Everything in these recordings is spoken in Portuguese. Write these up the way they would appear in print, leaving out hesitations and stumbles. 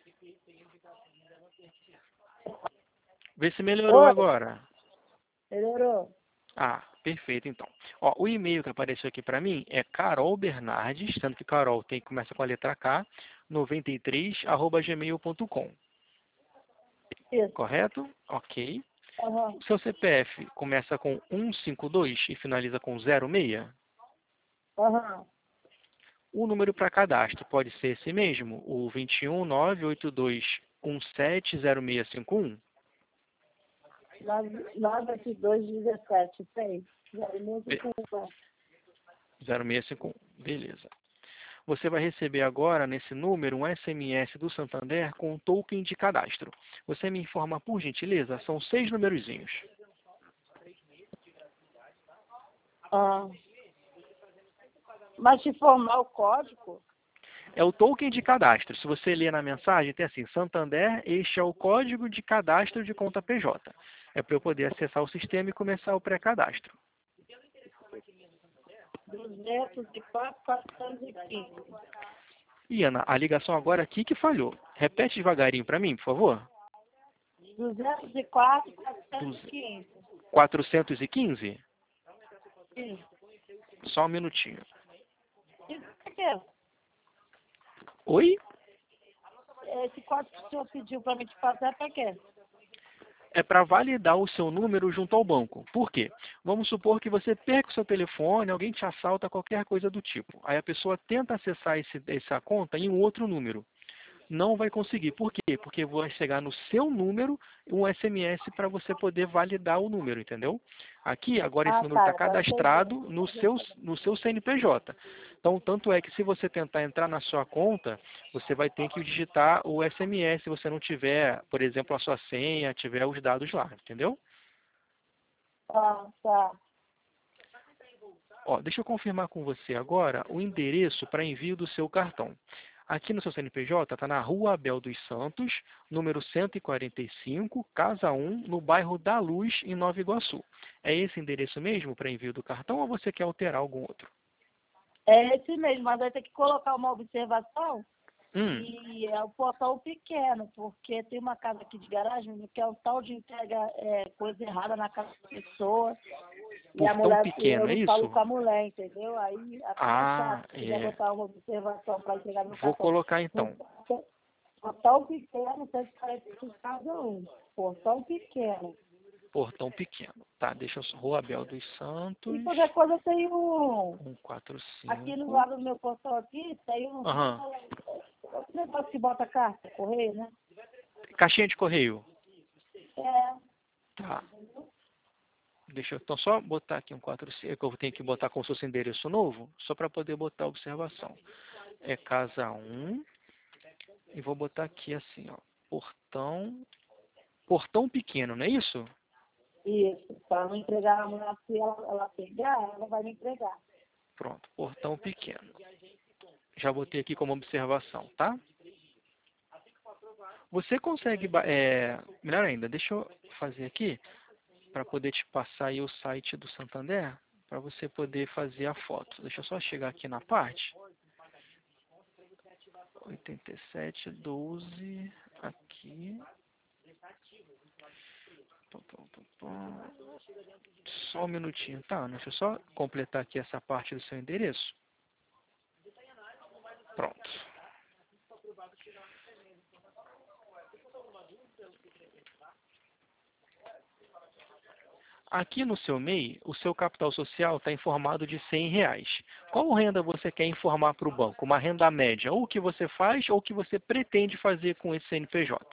Vê se melhorou Oi, agora. melhorou. Ah, perfeito então. Ó, o e-mail que apareceu aqui para mim é Carol Bernardes, sendo que Carol começa com a letra K, 93@gmail.com. Isso. Correto? Ok. Aham. O seu CPF começa com 152 e finaliza com 06? Aham. O número para cadastro pode ser esse mesmo, o 21982170651? 98217, 6. 0654. 0651, beleza. Você vai receber agora, nesse número, um SMS do Santander com um token de cadastro. Você me informa, por gentileza, são 6 numerozinhos. Ah. Mas se formar o código, É o token de cadastro. Se você ler na mensagem, tem assim, Santander, este é o código de cadastro de conta PJ. É para eu poder acessar o sistema e começar o pré-cadastro. 204, 415. E Ana, a ligação agora aqui que falhou. Repete devagarinho para mim, por favor. 204, 415. 415? Sim. Só um minutinho. Isso que é? Oi? Esse código que o senhor pediu para me te passar é para quê? É para validar o seu número junto ao banco. Por quê? Vamos supor que você perca o seu telefone, alguém te assalta, qualquer coisa do tipo. Aí a pessoa tenta acessar essa conta em um outro número. Não vai conseguir. Por quê? Porque vai chegar no seu número um SMS para você poder validar o número, entendeu? Aqui, agora esse Ah, número tá, está agora cadastrado entendi. no seu CNPJ. Então, tanto é que se você tentar entrar na sua conta, você vai ter que digitar o SMS se você não tiver, por exemplo, a sua senha, tiver os dados lá, entendeu? Ah, tá. Ó, deixa eu confirmar com você agora o endereço para envio do seu cartão. Aqui no seu CNPJ está na Rua Abel dos Santos, número 145, Casa 1, no bairro da Luz, em Nova Iguaçu. É esse endereço mesmo para envio do cartão ou você quer alterar algum outro? É esse mesmo, mas vai ter que colocar uma observação Hum, e é o portão pequeno, porque tem uma casa aqui de garagem que é um tal de entrega coisa errada na casa da pessoa. E a portão mulher, eu pequeno, é não falo isso? com a mulher, entendeu? Aí fica Ah, chato, se quiser é. botar uma observação para entregar meu Vou cartão. colocar então. Portão pequeno, 145 casa 1. Portão pequeno. Portão pequeno. Tá, deixa eu só. Rua Abel dos E Santos, qualquer coisa tem um. Aqui no 145. lado do meu portão aqui, tem um. Aham. Esse negócio que bota carta, correio, né? Caixinha de correio. É. Tá. Deixa eu então só botar aqui um 45, que eu tenho que botar como se fosse endereço novo, só para poder botar a observação. É casa 1, e vou botar aqui assim, ó, portão pequeno, não é isso? Isso. Para não entregar a mulher, se ela pegar, ela vai me entregar. Pronto, portão pequeno. Já botei aqui como observação, tá? Você consegue, melhor ainda, deixa eu fazer aqui, para poder te passar aí o site do Santander, para você poder fazer a foto. Deixa eu só chegar aqui na parte. 8712, aqui. Pum, pum, pum, pum. Só um minutinho, tá, Ana? Deixa eu só completar aqui essa parte do seu endereço. Pronto. Aqui no seu MEI, o seu capital social está informado de R$ 100. Qual renda você quer informar para o banco? Uma renda média, ou o que você faz, ou o que você pretende fazer com esse CNPJ?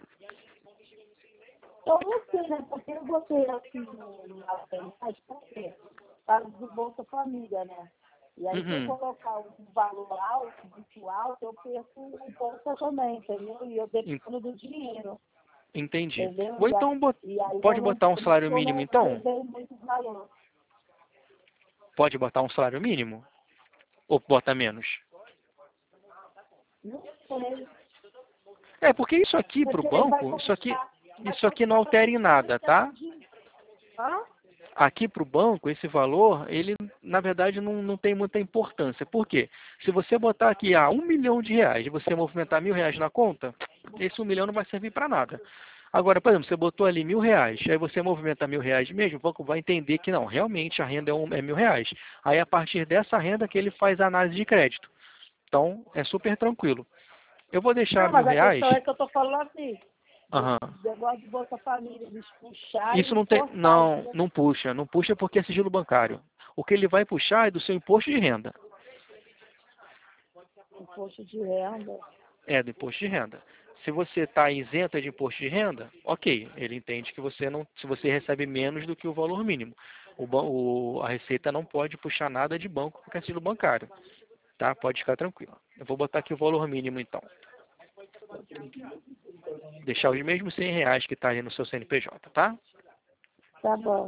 Eu não sei, né? Porque eu botei assim na internet, por quê? Para do Bolsa Família, né? E aí, se eu Uhum. colocar um valor alto, muito alto, eu perco o Bolsa também, entendeu? E eu En- dependo do dinheiro, Entendi. entendeu? Ou então, E aí pode botar um por isso salário que eu mínimo, não então? levei muito valor. Pode botar um salário mínimo? Ou bota menos? Não sei. É, porque isso aqui para o Porque ele banco, isso aqui não altera em nada, tá? Hã? Aqui para o banco, esse valor, ele na verdade não tem muita importância. Por quê? Se você botar aqui R$ 1 milhão e você movimentar R$ 1.000 na conta, esse 1 milhão não vai servir para nada. Agora, por exemplo, você botou ali R$ 1.000, aí você movimenta R$ 1.000 mesmo, o banco vai entender que não, realmente a renda é R$ 1.000. Aí, a partir dessa renda que ele faz a análise de crédito. Então, é super tranquilo. Eu vou deixar Não, R$ 1.000. mas a questão é que eu tô falando assim, Aham. do negócio de Bolsa Família, eles puxar e Isso me não tem, cortar o não, dinheiro não puxa porque é sigilo bancário. O que ele vai puxar é do seu imposto de renda. do imposto de renda. É, do imposto de renda. Se você está isenta de imposto de renda, ok, ele entende que você não, se você recebe menos do que o valor mínimo. A Receita não pode puxar nada de banco porque é sigilo bancário. Tá? Pode ficar tranquilo. Eu vou botar aqui o valor mínimo então. Deixar os mesmos R$ 100 que está aí no seu CNPJ, tá? Tá bom.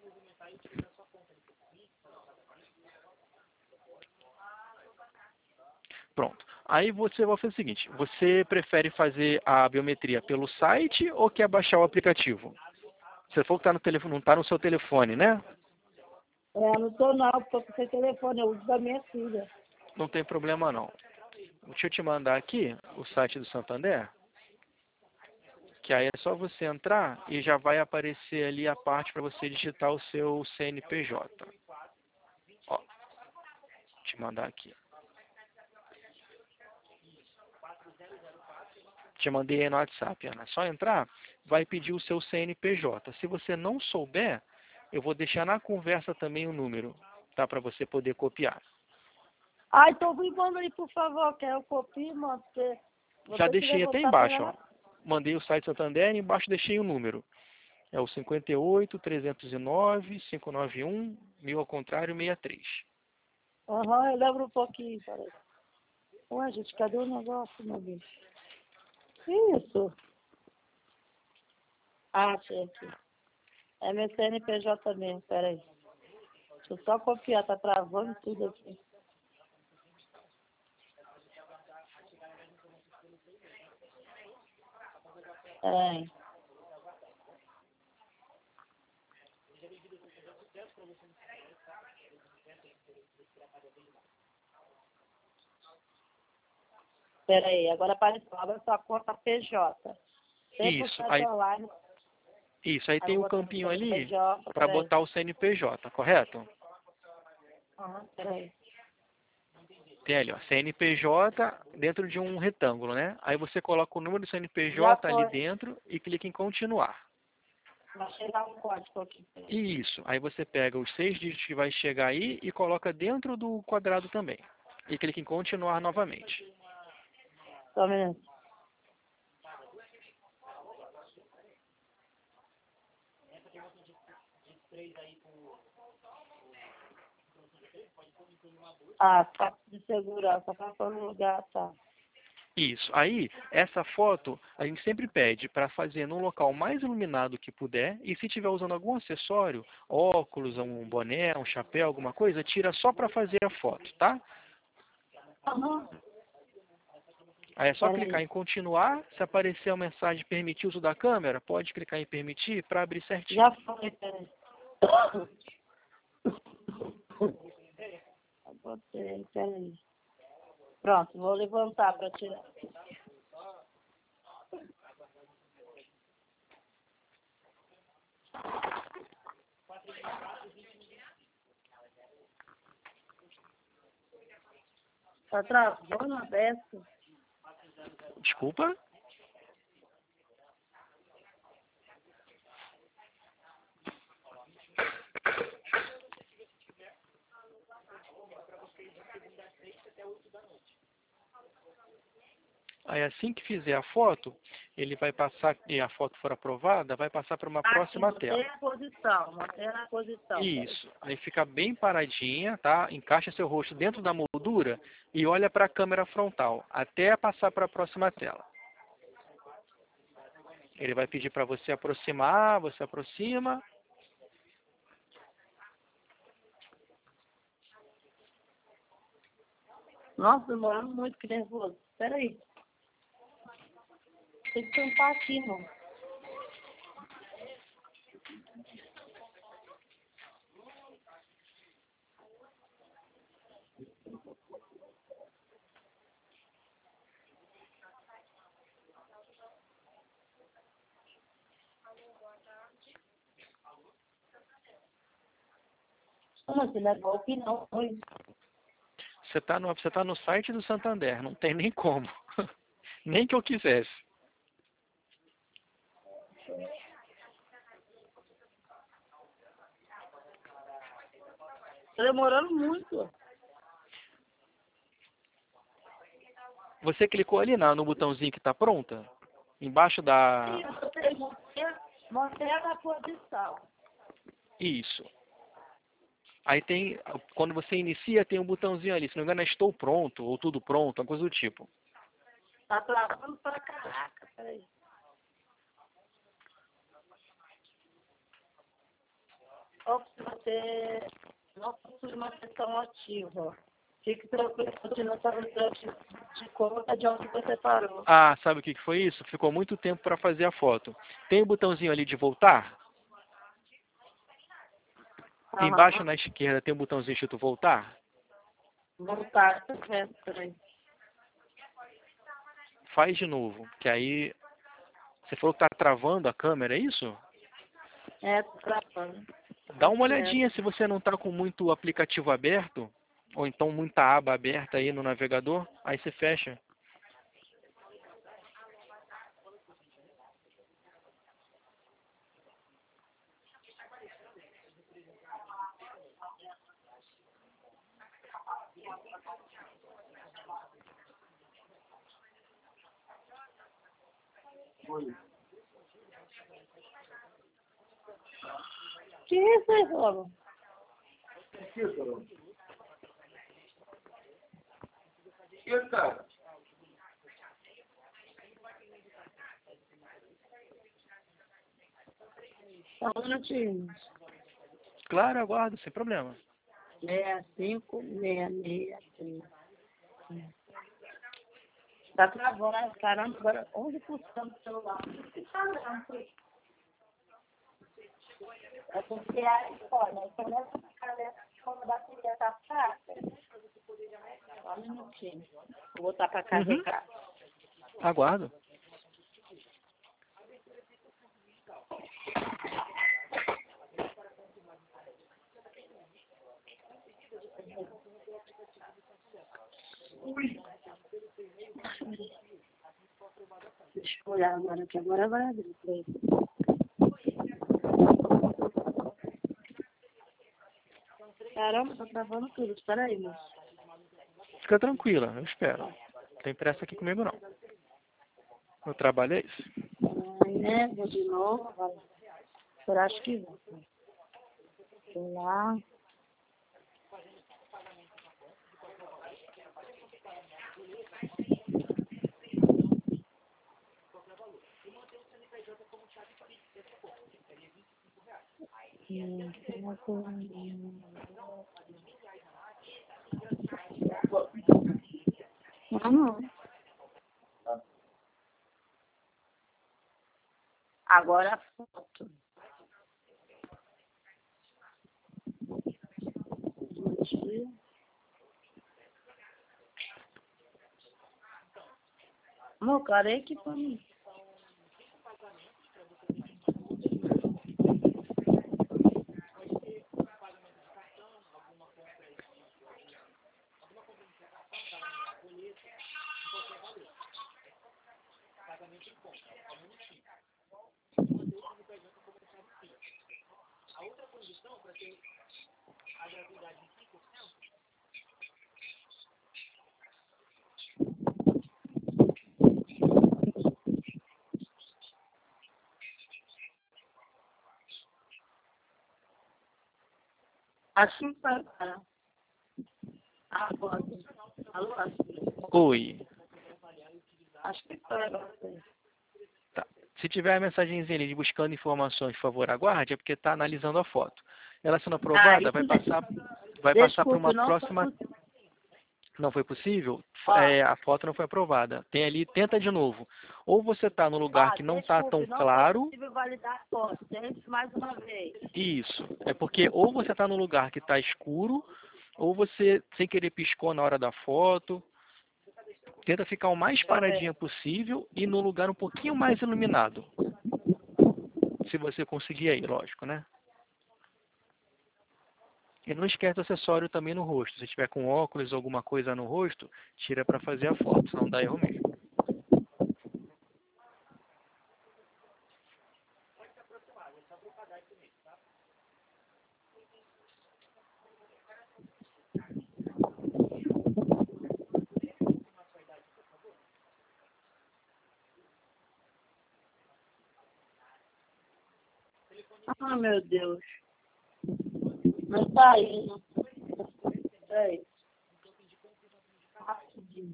Pronto. Aí você vai fazer o seguinte, você prefere fazer a biometria pelo site ou quer baixar o aplicativo? Você falou que tá no telefone, não está no seu telefone, né? Não tô não, tô sem telefone, eu uso da minha filha. Não tem problema não. Deixa eu te mandar aqui o site do Santander, que aí é só você entrar e já vai aparecer ali a parte para você digitar o seu CNPJ. Ó, te mandar aqui. Te mandei aí no WhatsApp, Ana. É só entrar, vai pedir o seu CNPJ. Se você não souber, eu vou deixar na conversa também o número, tá? Para você poder copiar. Então me manda aí, por favor, que eu copio, mano, porque Já você quiser deixei até voltar a pegar embaixo, ó. na... Mandei o site Santander e embaixo deixei o número. É o 58 309 591 1000 ao contrário 63. Aham, eu lembro um pouquinho, peraí. Ué, gente, cadê o negócio, meu bicho? Isso. Achei aqui. É meu CNPJ mesmo, peraí. Deixa eu só copiar, tá travando tudo aqui. Peraí. Peraí, agora apareceu. Abre sua conta PJ. Isso, 100% online. aí Aí tem eu o vou botar meu campinho ali CNPJ, para peraí. botar o CNPJ, correto? Aham, peraí. Tem ali, ó, CNPJ dentro de um retângulo, né? Aí você coloca o número do Já CNPJ ali foi. dentro e clica em continuar. Vai chegar um código aqui. Peraí. Isso. Aí você pega os 6 dígitos que vai chegar aí e coloca dentro do quadrado também. E clica em continuar novamente. Só um minuto. Tá de segurança, tá no lugar, tá. Isso. Aí, essa foto, a gente sempre pede para fazer num local mais iluminado que puder. E se tiver usando algum acessório, óculos, um boné, um chapéu, alguma coisa, tira só para fazer a foto, tá? Aham. Aí é só clicar Peraí. em continuar. Se aparecer a mensagem permitir o uso da câmera, pode clicar em permitir para abrir certinho. Já foi, peraí. Eu botei, peraí. Pronto, vou levantar para tirar. Tá travando a beça? Desculpa? Aí assim que fizer a foto, ele vai passar, e a foto for aprovada, vai passar para uma Aqui, próxima tela. mantém a posição. Peraí. Isso. Aí fica bem paradinha, tá? Encaixa seu rosto dentro da moldura e olha para a câmera frontal, até passar para a próxima tela. Ele vai pedir para você aproximar, você aproxima. Nossa, demorando muito, que nervoso. Peraí. Tem que tampar aqui, mano. Mas ele é golpe não. Você tá no site do Santander, não tem nem como. Nem que eu quisesse. Tá demorando muito. Você clicou ali no botãozinho que está pronta? Embaixo da... Sim, eu botei manter na posição. Isso. Aí tem, quando você inicia, tem um botãozinho ali. Se não me engano, é estou pronto, ou tudo pronto, uma coisa do tipo. Tá travando pra caraca, peraí. Ou se você não possui uma sessão ativa, fique tranquilo, continua sabendo de conta de onde você parou. Ah, sabe o que que foi isso? Ficou muito tempo para fazer a foto. Tem o botãozinho ali de voltar? Embaixo na esquerda tem um botãozinho escrito voltar? Voltar, peraí. Faz de novo, que aí... Você falou que está travando a câmera, é isso? É, tô travando. Dá uma olhadinha se você não está com muito aplicativo aberto, ou então muita aba aberta aí no navegador, aí você fecha. Que isso aí, Robo? Só um minutinho. Claro, aguardo, sem problema. 6566. Tá travando, caramba, agora 11% do celular. É porque aí, olha, quando essa caneta, quando a bateria tá fraca, só um minutinho. Vou botar pra carregar. Aguardo. Deixa eu olhar agora, que agora vai abrir. Caramba, tá travando tudo. Espera aí, moço. Fica tranquila, eu espero. Não tem pressa aqui comigo não. Meu trabalho é esse. Aí, né? Vou de novo. Vai. Eu acho que vai. Vou lá. Não. Agora a foto. Amor, cara, é que pra mim. Assim para a foto. Alô, Oi. acho que foi agora. Tá. Se tiver a mensagenzinha ali de buscando informações, por favor, aguarde, é porque está analisando a foto. Ela sendo aprovada, isso vai passar para uma desculpe, não próxima... foi Não foi possível? Ó, A foto não foi aprovada. Tem ali, tenta de novo. Ou você está no lugar que não está tão não claro... foi possível validar a foto. Tente mais uma vez. Isso. É porque ou você está no lugar que está escuro, ou você, sem querer, piscou na hora da foto. Tenta ficar o mais paradinha possível e no lugar um pouquinho mais iluminado. Se você conseguir aí, lógico, né? E não esquece o acessório também no rosto. Se tiver com óculos ou alguma coisa no rosto, tira para fazer a foto, senão dá erro mesmo. Ah, meu Deus. Não tá indo. Peraí. Rapidinho.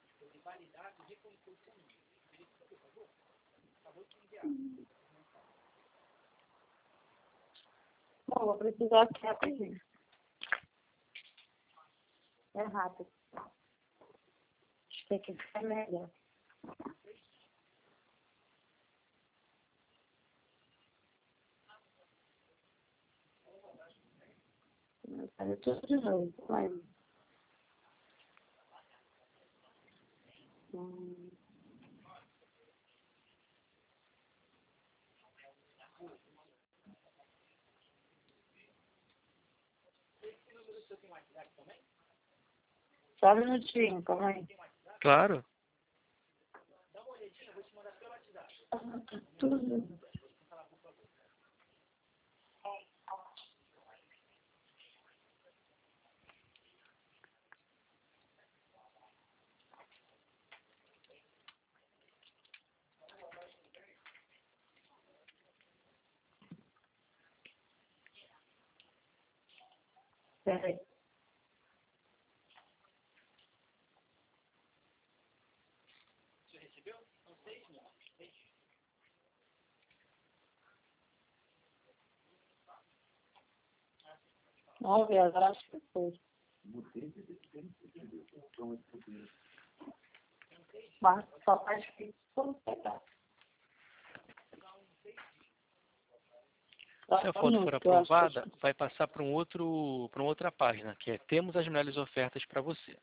Bom, vou precisar aqui rapidinho. É rápido. Acho que aqui fica melhor. Fazer tudo de novo. Vai. Hum. Só um minutinho, calma aí. Claro. Tudo. Peraí. Vamos ver, agora acho que foi. Mas só faz que como pegar. Se a foto for aprovada, vai passar para uma outra página, que é Temos as melhores ofertas para você.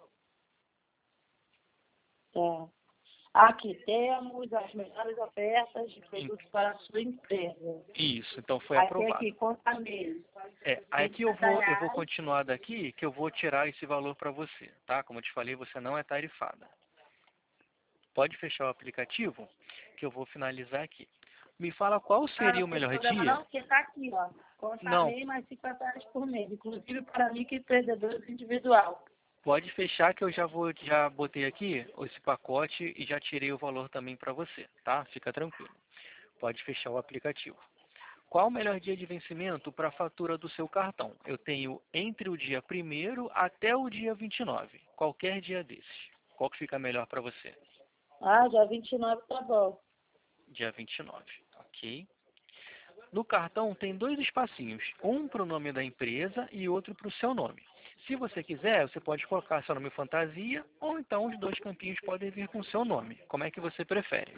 É. Aqui temos as melhores ofertas de produtos para a sua empresa. Isso, então foi Aí aprovado. tem aqui, conta mês. Aqui eu vou continuar daqui, que eu vou tirar esse valor para você, tá? Como eu te falei, você não é tarifada. Pode fechar o aplicativo, que eu vou finalizar aqui. Me fala qual seria o melhor dia? Não, porque tá aqui, ó. Conta Não. mês, mais R$50 por mês. Inclusive para microempreendedores individual. Pode fechar que eu já botei aqui esse pacote e já tirei o valor também para você, tá? Fica tranquilo. Pode fechar o aplicativo. Qual o melhor dia de vencimento para a fatura do seu cartão? Eu tenho entre o dia 1º até o dia 29. Qualquer dia desses. Qual que fica melhor para você? Ah, dia 29 tá bom. Dia 29, ok. No cartão tem 2 espacinhos, um para o nome da empresa e outro para o seu nome. Se você quiser, você pode colocar seu nome fantasia, ou então os 2 campinhos podem vir com o seu nome. Como é que você prefere?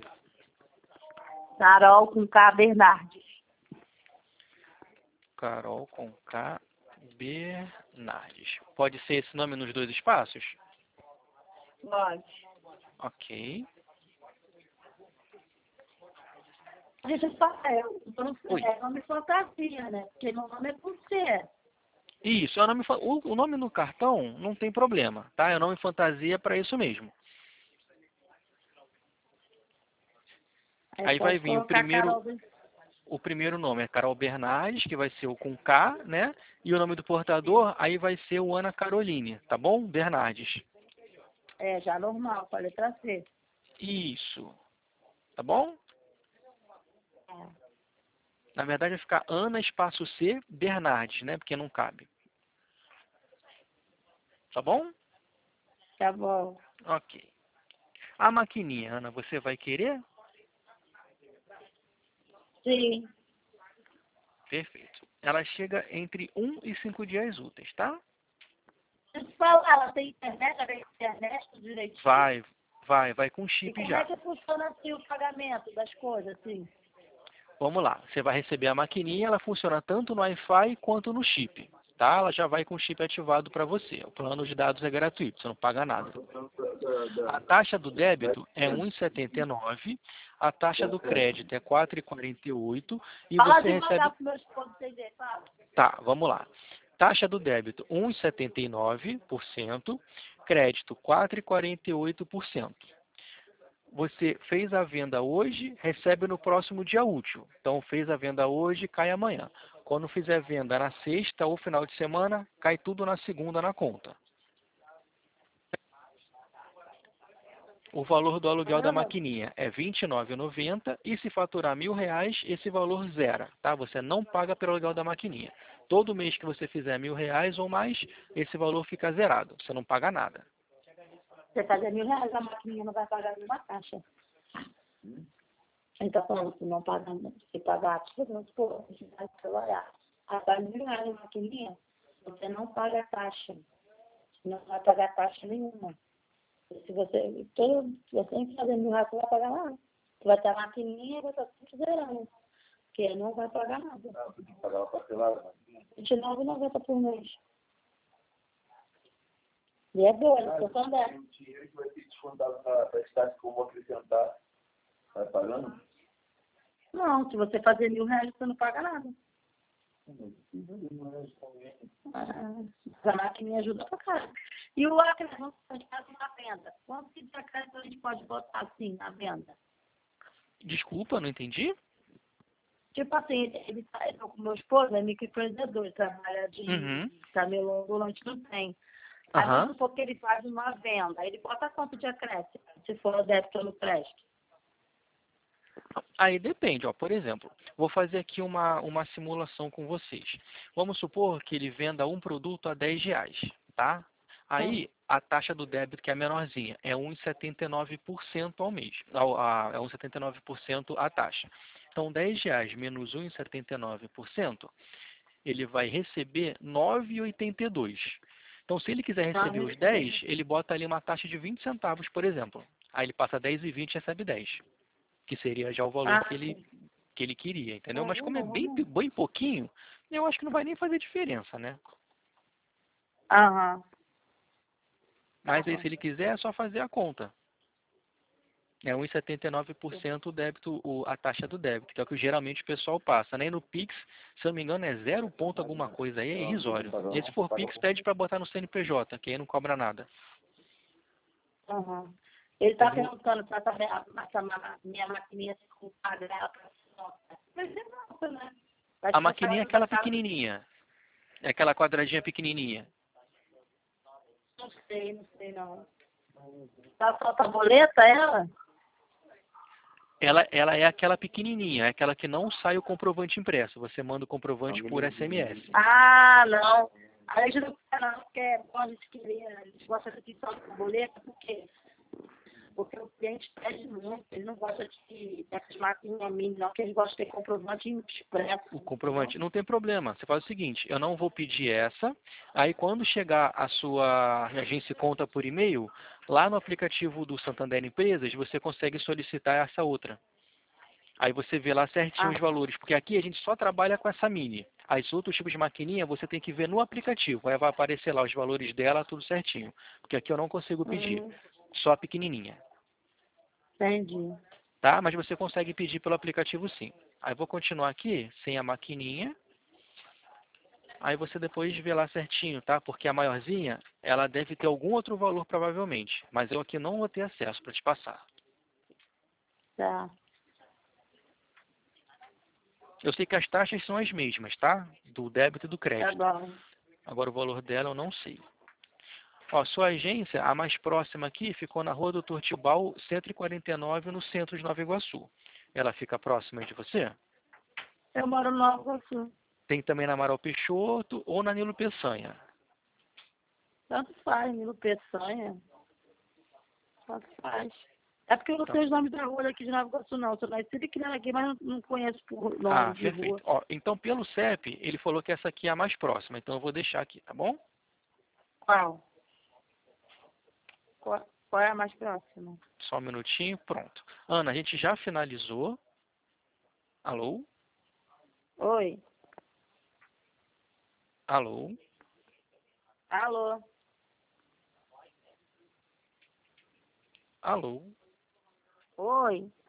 Carol com K Bernardes. Carol com K Bernardes. Pode ser esse nome nos 2 espaços? Pode. Ok. Deixa eu falar, é nome fantasia, né? Porque meu nome é por ser. Isso, é o nome no cartão não tem problema, tá? É o nome fantasia para isso mesmo. Aí vai vir o primeiro nome, é Carol Bernardes, que vai ser o com K, né? E o nome do portador, aí vai ser o Ana Caroline, tá bom? Bernardes. É, já normal, com a letra C. Isso. Tá bom? É. Na verdade vai ficar Ana espaço C Bernardes, né? Porque não cabe. Tá bom? Tá bom. Ok. A maquininha, Ana, você vai querer? Sim. Perfeito. Ela chega entre 1 e 5 dias úteis, tá? Deixa eu falar, ela tem internet, ela tem internet tudo direitinho? Vai com chip já. E como é que funciona assim o pagamento das coisas, assim? Vamos lá. Você vai receber a maquininha, ela funciona tanto no Wi-Fi quanto no chip, tá? Ela já vai com o chip ativado para você. O plano de dados é gratuito, você não paga nada. A taxa do débito é 1,79, a taxa do crédito é 4,48 e Fala você recebe... pro meu esposo entender, fala. Tá, vamos lá. Taxa do débito 1,79%, crédito 4,48%. Você fez a venda hoje, recebe no próximo dia útil. Então, fez a venda hoje, cai amanhã. Quando fizer venda na sexta ou final de semana, cai tudo na segunda na conta. O valor do aluguel da maquininha é R$ 29,90 e se faturar R$ 1.000, esse valor zera, tá? Você não paga pelo aluguel da maquininha. Todo mês que você fizer R$ 1.000 ou mais, esse valor fica zerado. Você não paga nada. Você fazer R$ 1.000, a maquininha não vai pagar nenhuma taxa. Ele está falando que não paga, se pagar, vamos supor, você vai trabalhar. A R$ 1.000 a maquininha, você não paga taxa. Não vai pagar taxa nenhuma. Se você tem que fazer R$ 1.000, você vai pagar nada. Você vai ter a maquininha e vai estar tudo zerando. Porque não vai pagar nada. Tem que pagar uma parcelada. R$ 29,90 por mês. E é boa, não estou falando. O dinheiro que vai ter descontado da estática que eu vou acrescentar, vai pagando? Não, se você fazer R$ 1.000, você não paga nada. A maquininha ajuda pra caramba. E o acréscimo, vamos fazer uma venda. Quanto de acréscimo a gente pode botar assim na venda? Desculpa, não entendi? Tipo assim, eu com meu esposo é microempreendedor, trabalha de camelô ambulante, não tem. Aí vamos supor que ele faz uma venda, ele bota quanto de acréscimo, se for o débito ou no crédito? Aí depende, ó. Por exemplo, vou fazer aqui uma simulação com vocês. Vamos supor que ele venda um produto a R$ 10, tá? Aí a taxa do débito, que é a menorzinha, é 1,79% ao mês. É 1,79% a taxa. Então, R$ 10 menos 1,79%, ele vai receber 9,82. Então, se ele quiser receber os 10, ele bota ali uma taxa de 20 centavos, por exemplo. Aí ele passa 10,20 e recebe 10. Que seria já o valor que ele queria, entendeu? Mas como é bem pouquinho, eu acho que não vai nem fazer diferença, né? Mas aí se ele quiser, é só fazer a conta. É 1,79% o débito, a taxa do débito, que é o que geralmente o pessoal passa, né? E no Pix, se eu não me engano, é 0 ponto alguma coisa aí, é irrisório. E se for Pix, pede para botar no CNPJ, que aí não cobra nada. Ele está perguntando para saber essa minha maquininha se paga ela para mas é nossa, né? A maquininha é aquela pequenininha. É aquela quadradinha pequenininha. Não sei não. Tá só tabuleta ela? Ela é aquela pequenininha, é aquela que não sai o comprovante impresso. Você manda o comprovante por SMS. Ah, não. Aí a gente não quer não, porque é bom a gente querer, a gente gosta de só tabuleta, porque o cliente pede muito, ele não gosta dessas maquininhas mini, não, que ele gosta de ter comprovante impresso. O comprovante, não tem problema. Você faz o seguinte, eu não vou pedir essa, aí quando chegar a agência conta por e-mail, lá no aplicativo do Santander Empresas, você consegue solicitar essa outra. Aí você vê lá certinho os valores, porque aqui a gente só trabalha com essa mini. As outros tipos de maquininha você tem que ver no aplicativo, aí vai aparecer lá os valores dela, tudo certinho. Porque aqui eu não consigo pedir, só a pequenininha. Entendi. Tá? Mas você consegue pedir pelo aplicativo sim. Aí vou continuar aqui, sem a maquininha. Aí você depois vê lá certinho, tá? Porque a maiorzinha, ela deve ter algum outro valor provavelmente. Mas eu aqui não vou ter acesso para te passar. Tá. Eu sei que as taxas são as mesmas, tá? Do débito e do crédito. Tá bom. Agora o valor dela eu não sei. Ó, sua agência, a mais próxima aqui, ficou na Rua Doutor Tibau, 149, no centro de Nova Iguaçu. Ela fica próxima de você? Eu moro no Nova Iguaçu. Tem também na Amaral Peixoto ou na Nilo Peçanha. Tanto faz, Nilo Peçanha. Tanto faz. É porque eu não sei os nomes da rua daqui de Nova Iguaçu, não. Eu sou nascida aqui, aqui, mas não conheço por nome de perfeito. rua. Ó, então, pelo CEP, ele falou que essa aqui é a mais próxima. Então, eu vou deixar aqui, tá bom? Qual? Qual é a mais próxima? Só um minutinho, pronto. Ana, a gente já finalizou. Alô? Oi. Alô? Alô? Alô? Oi.